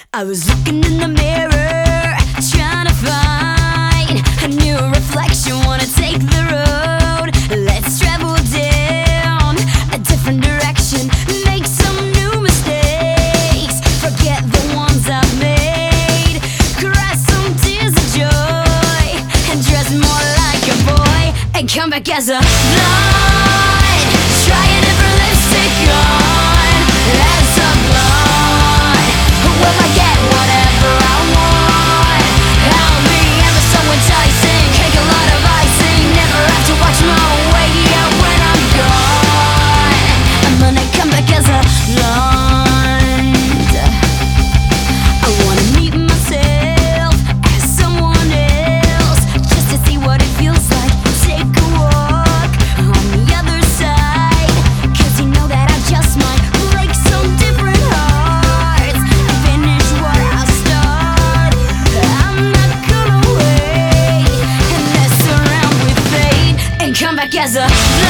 I was looking in the mirror, trying to find a new reflection. Wanna take the road, let's travel down a different direction. Make some new mistakes, forget the ones I've made. Cry some tears of joy, and dress more like a boy. And come back as a blonde, try a different lipstick on. As a blonde, will I get whatever I want? I'll be ever so enticing, cake a lot of icing. Never have to watch my way out when I'm gone. I'm gonna come back as a blonde. I wanna meet myself as someone else, just to see what it feels like. Take a walk on the other side, 'cause you know that I just might break some different hearts. Finish what I start. I'm not gonna wait and mess around with fate, and come back as a